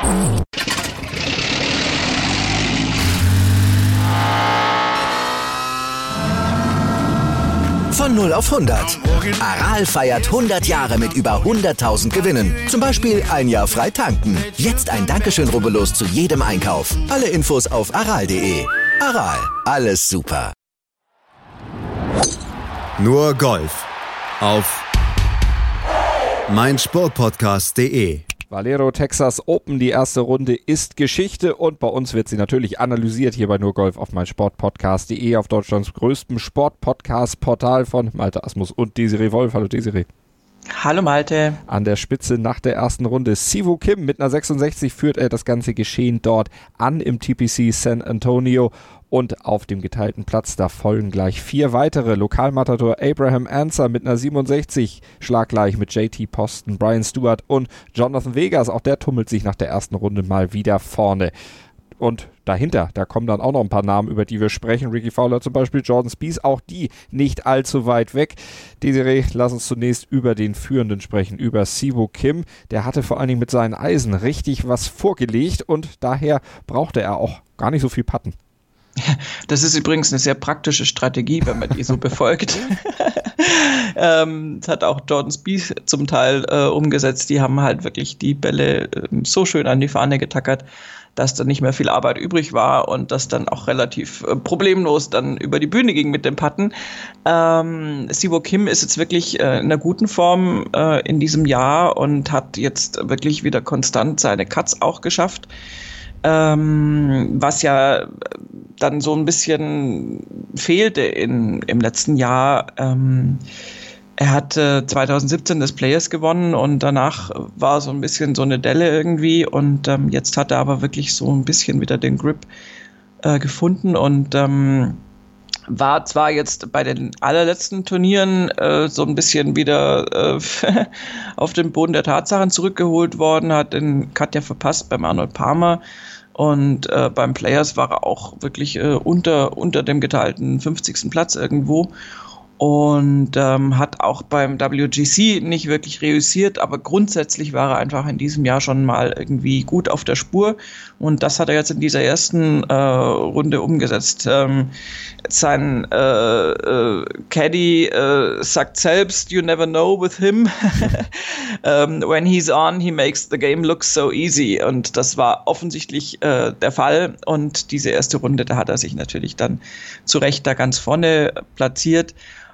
Von 0 auf 100. Aral feiert 100 Jahre mit über 100.000 Gewinnen. Zum Beispiel ein Jahr frei tanken. Jetzt ein Dankeschön, rubbellos zu jedem Einkauf. Alle Infos auf aral.de. Aral, alles super. Nur Golf auf meinsportpodcast.de. Valero Texas Open, die erste Runde ist Geschichte und bei uns wird sie natürlich analysiert hier bei Nur Golf auf meinsportpodcast.de, auf Deutschlands größtem Sportpodcast-Portal von Malte Asmus und Desiree Wolf. Hallo Desiree. Hallo Malte. An der Spitze nach der ersten Runde Siwoo Kim mit einer 66 führt er das ganze Geschehen dort an im TPC San Antonio. Und auf dem geteilten Platz, da folgen gleich 4 weitere. Lokalmatador Abraham Ancer mit einer 67, schlaggleich mit JT Poston, Brian Stewart und Jonathan Vegas. Auch der tummelt sich nach der ersten Runde mal wieder vorne. Und dahinter, da kommen dann auch noch ein paar Namen, über die wir sprechen. Ricky Fowler zum Beispiel, Jordan Spieth, auch die nicht allzu weit weg. Desiree, lass uns zunächst über den Führenden sprechen, über Siwoo Kim. Der hatte vor allen Dingen mit seinen Eisen richtig was vorgelegt und daher brauchte er auch gar nicht so viel Putten. Das ist übrigens eine sehr praktische Strategie, wenn man die so befolgt. Das hat auch Jordan Spieth zum Teil umgesetzt. Die haben halt wirklich die Bälle so schön an die Fahne getackert, dass da nicht mehr viel Arbeit übrig war und das dann auch relativ problemlos dann über die Bühne ging mit dem Putten. Siwoo Kim ist jetzt wirklich in einer guten Form in diesem Jahr und hat jetzt wirklich wieder konstant seine Cuts auch geschafft. Was ja dann so ein bisschen fehlte im letzten Jahr. Er hat 2017 das Players gewonnen und danach war so ein bisschen so eine Delle irgendwie und jetzt hat er aber wirklich so ein bisschen wieder den Grip gefunden und war zwar jetzt bei den allerletzten Turnieren so ein bisschen wieder auf den Boden der Tatsachen zurückgeholt worden, hat den Cut ja verpasst beim Arnold Palmer und beim Players war er auch wirklich unter dem geteilten 50. Platz irgendwo und hat auch beim WGC nicht wirklich reüssiert, aber grundsätzlich war er einfach in diesem Jahr schon mal irgendwie gut auf der Spur und das hat er jetzt in dieser ersten Runde umgesetzt. Sein Caddy sagt selbst, you never know with him. When he's on, he makes the game look so easy und das war offensichtlich der Fall und diese erste Runde, da hat er sich natürlich dann zu Recht da ganz vorne platziert.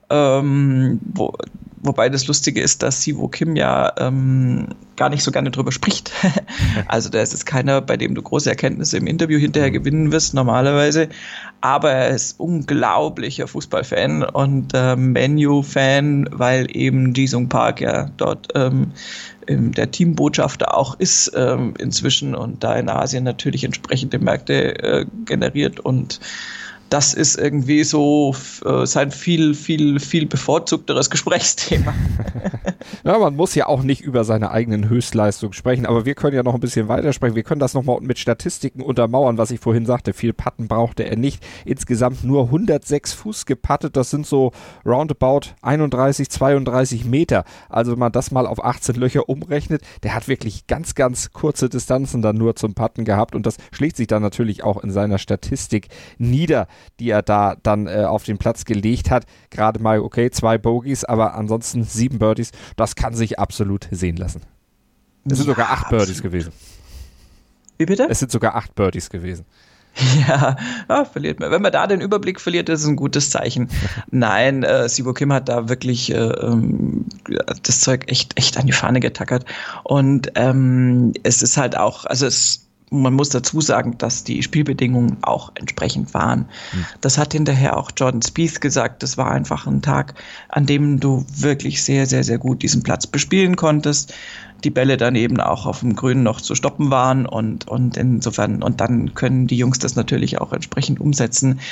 Wobei das Lustige ist, dass Siwoo Kim ja gar nicht so gerne drüber spricht. Also der ist jetzt keiner, bei dem du große Erkenntnisse im Interview hinterher gewinnen wirst, normalerweise. Aber er ist unglaublicher Fußballfan und Man-U-Fan, weil eben Ji-Sung Park ja dort der Teambotschafter auch ist inzwischen und da in Asien natürlich entsprechende Märkte generiert und das ist irgendwie so sein viel bevorzugteres Gesprächsthema. Ja, man muss ja auch nicht über seine eigenen Höchstleistungen sprechen, aber wir können ja noch ein bisschen weitersprechen. Wir können das nochmal mit Statistiken untermauern, was ich vorhin sagte. Viel Putten brauchte er nicht. Insgesamt nur 106 Fuß geputtet. Das sind so roundabout 31, 32 Meter. Also wenn man das mal auf 18 Löcher umrechnet, der hat wirklich ganz, ganz kurze Distanzen dann nur zum Putten gehabt und das schlägt sich dann natürlich auch in seiner Statistik nieder, die er da dann auf den Platz gelegt hat. Gerade mal, okay, 2 Bogies, aber ansonsten 7 Birdies. Das kann sich absolut sehen lassen. Es sind sogar 8 Birdies gewesen. Wie bitte? Es sind sogar 8 Birdies gewesen. Ja, verliert man. Wenn man da den Überblick verliert, ist es ein gutes Zeichen. Nein, Siwoo Kim hat da wirklich das Zeug echt an die Fahne getackert. Und es ist halt auch, also man muss dazu sagen, dass die Spielbedingungen auch entsprechend waren. Das hat hinterher auch Jordan Spieth gesagt. Das war einfach ein Tag, an dem du wirklich sehr, sehr, sehr gut diesen Platz bespielen konntest. Die Bälle dann eben auch auf dem Grün noch zu stoppen waren und insofern, und dann können die Jungs das natürlich auch entsprechend umsetzen.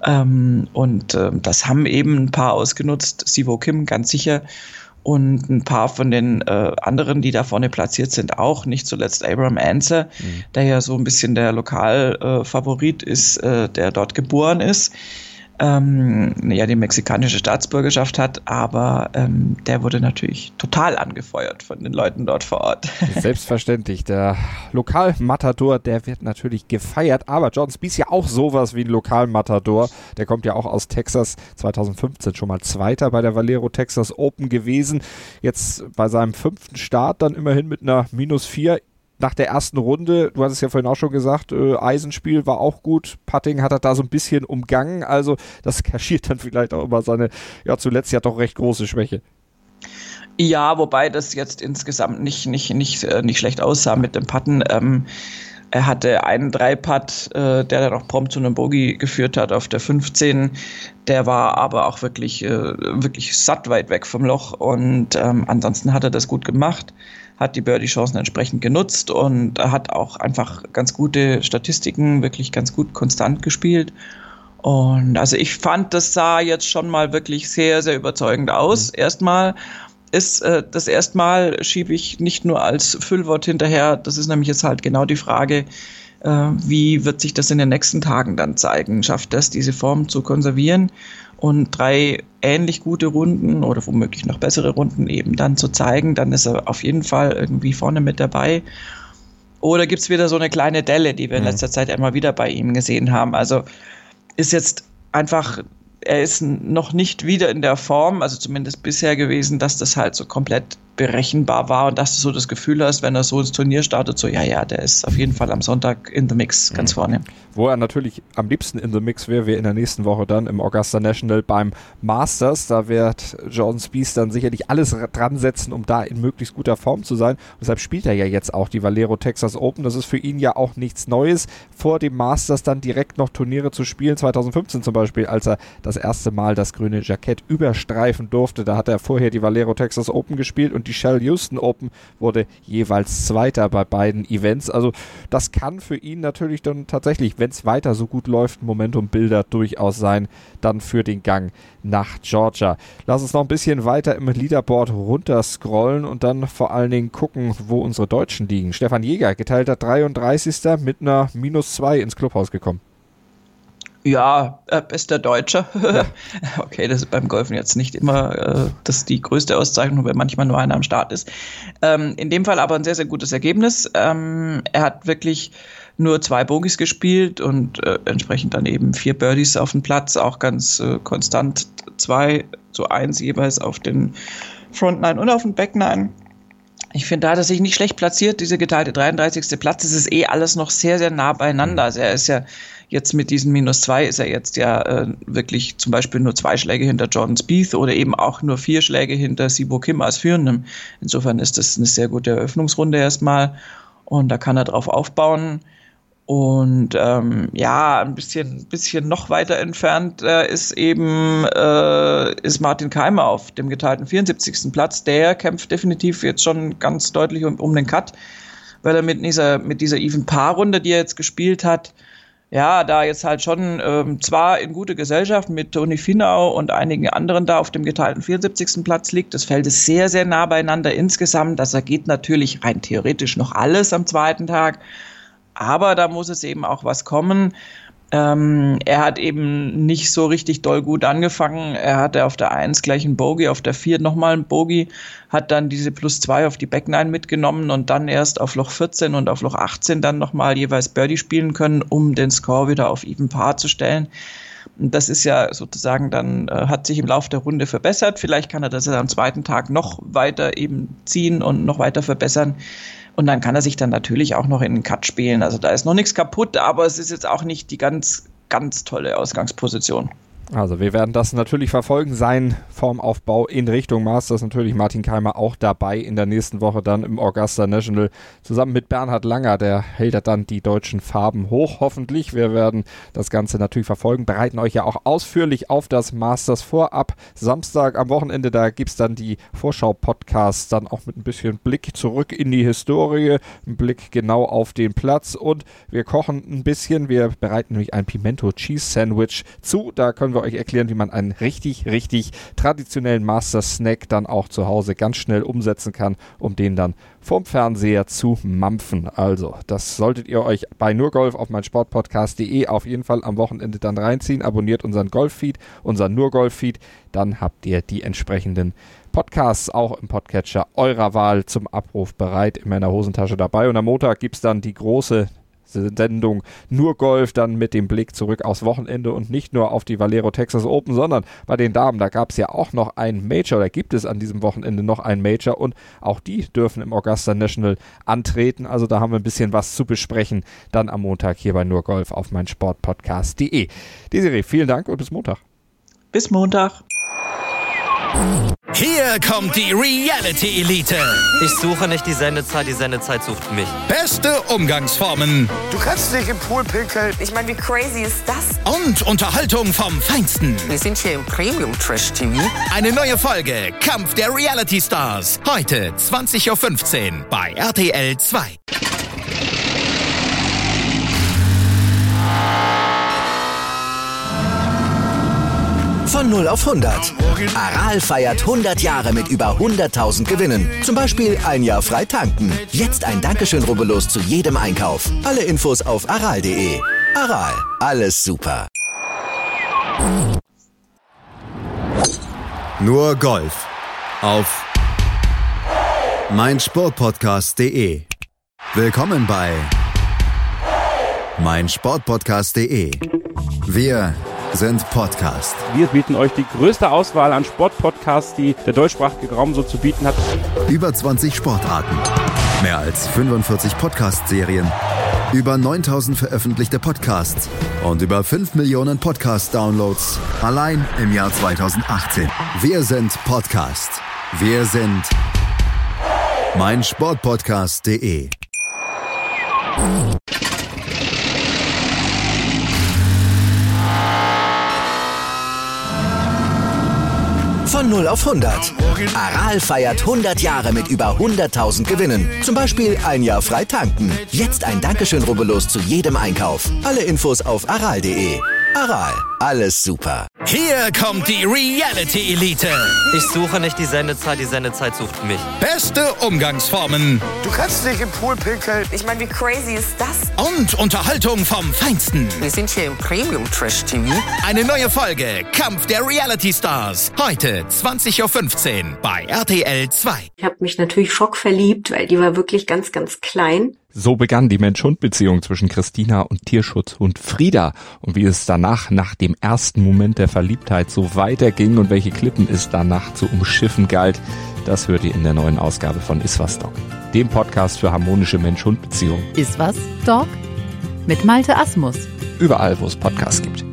Das haben eben ein paar ausgenutzt. Siwoo Kim ganz sicher. Und ein paar von den anderen, die da vorne platziert sind, auch. Nicht zuletzt Abraham Ancer, der ja so ein bisschen der Lokalfavorit ist, der dort geboren ist. die mexikanische Staatsbürgerschaft hat, aber der wurde natürlich total angefeuert von den Leuten dort vor Ort. Selbstverständlich, der Lokalmatador, der wird natürlich gefeiert, aber Jordan Spieth ja auch sowas wie ein Lokalmatador, der kommt ja auch aus Texas, 2015 schon mal Zweiter bei der Valero Texas Open gewesen, jetzt bei seinem 5. Start dann immerhin mit einer -4 nach der ersten Runde. Du hast es ja vorhin auch schon gesagt, Eisenspiel war auch gut, Putting hat er da so ein bisschen umgangen, also das kaschiert dann vielleicht auch immer seine, ja zuletzt ja doch recht große Schwäche. Ja, wobei das jetzt insgesamt nicht schlecht aussah mit dem Putten. Er hatte einen 3-Putt, der dann auch prompt zu einem Bogey geführt hat auf der 15. Der war aber auch wirklich satt weit weg vom Loch und ansonsten hat er das gut gemacht, hat die Birdie-Chancen entsprechend genutzt und hat auch einfach ganz gute Statistiken, wirklich ganz gut konstant gespielt. Und also ich fand, das sah jetzt schon mal wirklich sehr, sehr überzeugend aus. Erstmal ist das erstmal schiebe ich nicht nur als Füllwort hinterher, das ist nämlich jetzt halt genau die Frage, wie wird sich das in den nächsten Tagen dann zeigen? Schafft das, diese Form zu konservieren und 3 ähnlich gute Runden oder womöglich noch bessere Runden eben dann zu zeigen, dann ist er auf jeden Fall irgendwie vorne mit dabei. Oder gibt es wieder so eine kleine Delle, die wir in letzter Zeit immer wieder bei ihm gesehen haben? Also ist jetzt einfach, er ist noch nicht wieder in der Form, also zumindest bisher gewesen, dass das halt so komplett berechenbar war und dass du so das Gefühl hast, wenn er so ins Turnier startet, so ja, der ist auf jeden Fall am Sonntag in the Mix ganz vorne. Wo er natürlich am liebsten in the Mix wäre, wir in der nächsten Woche dann im Augusta National beim Masters. Da wird Jordan Spieth dann sicherlich alles dran setzen, um da in möglichst guter Form zu sein. Und deshalb spielt er ja jetzt auch die Valero Texas Open. Das ist für ihn ja auch nichts Neues, vor dem Masters dann direkt noch Turniere zu spielen. 2015 zum Beispiel, als er das erste Mal das grüne Jackett überstreifen durfte. Da hat er vorher die Valero Texas Open gespielt und die Shell Houston Open wurde jeweils Zweiter bei beiden Events. Also das kann für ihn natürlich dann tatsächlich, wenn es weiter so gut läuft, Momentum-Bilder durchaus sein, dann für den Gang nach Georgia. Lass uns noch ein bisschen weiter im Leaderboard runterscrollen und dann vor allen Dingen gucken, wo unsere Deutschen liegen. Stefan Jäger, geteilter 33. mit einer -2 ins Clubhaus gekommen. Ja, bester Deutscher. Ja. Okay, das ist beim Golfen jetzt nicht immer das die größte Auszeichnung, weil manchmal nur einer am Start ist. In dem Fall aber ein sehr, sehr gutes Ergebnis. Er hat wirklich nur 2 Bogies gespielt und entsprechend dann eben 4 Birdies auf dem Platz, auch ganz konstant 2:1 jeweils auf den Front 9 und auf den Back 9. Ich finde, da hat er sich nicht schlecht platziert, diese geteilte 33. Platz. Es ist alles noch sehr, sehr nah beieinander. Also er ist ja jetzt mit diesen -2 ist er jetzt ja wirklich zum Beispiel nur 2 Schläge hinter Jordan Spieth oder eben auch nur 4 Schläge hinter Siwoo Kim als Führendem. Insofern ist das eine sehr gute Eröffnungsrunde erstmal und da kann er drauf aufbauen. Und ein bisschen noch weiter entfernt ist Martin Kaymer auf dem geteilten 74. Platz. Der kämpft definitiv jetzt schon ganz deutlich um den Cut, weil er mit dieser Even-Par-Runde, die er jetzt gespielt hat, ja, da jetzt halt schon zwar in gute Gesellschaft mit Toni Finau und einigen anderen da auf dem geteilten 74. Platz liegt. Das Feld ist sehr, sehr nah beieinander insgesamt. Das geht natürlich rein theoretisch noch alles am zweiten Tag. Aber da muss es eben auch was kommen. Er hat eben nicht so richtig doll gut angefangen. Er hatte auf der 1 gleich einen Bogey, auf der 4 nochmal einen Bogey, hat dann diese +2 auf die Back 9 mitgenommen und dann erst auf Loch 14 und auf Loch 18 dann nochmal jeweils Birdie spielen können, um den Score wieder auf Even Par zu stellen. Das ist ja sozusagen dann, hat sich im Laufe der Runde verbessert. Vielleicht kann er das ja am zweiten Tag noch weiter eben ziehen und noch weiter verbessern. Und dann kann er sich dann natürlich auch noch in den Cut spielen. Also da ist noch nichts kaputt, aber es ist jetzt auch nicht die ganz, ganz tolle Ausgangsposition. Also wir werden das natürlich verfolgen, sein Formaufbau in Richtung Masters. Natürlich Martin Kaymer auch dabei in der nächsten Woche dann im Augusta National. Zusammen mit Bernhard Langer, der hält dann die deutschen Farben hoch, hoffentlich. Wir werden das Ganze natürlich verfolgen, bereiten euch ja auch ausführlich auf das Masters vor. Ab Samstag am Wochenende, da gibt es dann die Vorschau-Podcasts, dann auch mit ein bisschen Blick zurück in die Historie, ein Blick genau auf den Platz und wir kochen ein bisschen. Wir bereiten nämlich ein Pimento Cheese Sandwich zu. Da können wir wir euch erklären, wie man einen richtig traditionellen Master-Snack dann auch zu Hause ganz schnell umsetzen kann, um den dann vorm Fernseher zu mampfen. Also, das solltet ihr euch bei nur Golf auf meinsportpodcast.de auf jeden Fall am Wochenende dann reinziehen. Abonniert unseren Golf-Feed, unseren Nur-Golf-Feed. Dann habt ihr die entsprechenden Podcasts auch im Podcatcher eurer Wahl zum Abruf bereit, in meiner Hosentasche dabei. Und am Montag gibt es dann die große Sendung Nur Golf, dann mit dem Blick zurück aufs Wochenende und nicht nur auf die Valero Texas Open, sondern bei den Damen, da gab es ja auch noch ein Major, oder gibt es an diesem Wochenende noch ein Major und auch die dürfen im Augusta National antreten, also da haben wir ein bisschen was zu besprechen, dann am Montag hier bei Nur Golf auf meinsportpodcast.de. Desiree, vielen Dank und bis Montag. Bis Montag. Hier kommt die Reality-Elite. Ich suche nicht die Sendezeit sucht mich. Beste Umgangsformen. Du kannst nicht im Pool pinkeln. Ich meine, wie crazy ist das? Und Unterhaltung vom Feinsten. Wir sind hier im Premium-Trash-TV. Eine neue Folge Kampf der Reality-Stars. Heute 20.15 Uhr bei RTL 2. Von 0 auf 100. Aral feiert 100 Jahre mit über 100.000 Gewinnen. Zum Beispiel ein Jahr frei tanken. Jetzt ein Dankeschön, rubbellos zu jedem Einkauf. Alle Infos auf aral.de. Aral, alles super. Nur Golf auf meinsportpodcast.de. Willkommen bei meinsportpodcast.de. Wir sind Podcast. Wir bieten euch die größte Auswahl an Sportpodcasts, die der deutschsprachige Raum so zu bieten hat. Über 20 Sportarten, mehr als 45 Podcast-Serien, über 9.000 veröffentlichte Podcasts und über 5 Millionen Podcast-Downloads allein im Jahr 2018. Wir sind Podcast. Wir sind meinsportpodcast.de. Von 0 auf 100. Aral feiert 100 Jahre mit über 100.000 Gewinnen. Zum Beispiel ein Jahr frei tanken. Jetzt ein Dankeschön, rubbellos zu jedem Einkauf. Alle Infos auf aral.de. Aral, alles super. Hier kommt die Reality-Elite. Ich suche nicht die Sendezeit sucht mich. Beste Umgangsformen. Du kannst nicht im Pool pinkeln. Ich meine, wie crazy ist das? Und Unterhaltung vom Feinsten. Wir sind hier im Premium-Trash-TV. Eine neue Folge Kampf der Reality-Stars. Heute 20.15 Uhr bei RTL 2. Ich habe mich natürlich schockverliebt, weil die war wirklich ganz klein. So begann die Mensch-Hund-Beziehung zwischen Christina und Tierschutzhund Frieda. Und wie es danach, nach dem ersten Moment der Verliebtheit, so weiterging und welche Klippen es danach zu umschiffen galt, das hört ihr in der neuen Ausgabe von Iswas Dog, dem Podcast für harmonische Mensch-Hund-Beziehungen. Iswas Dog? Mit Malte Asmus. Überall, wo es Podcasts gibt.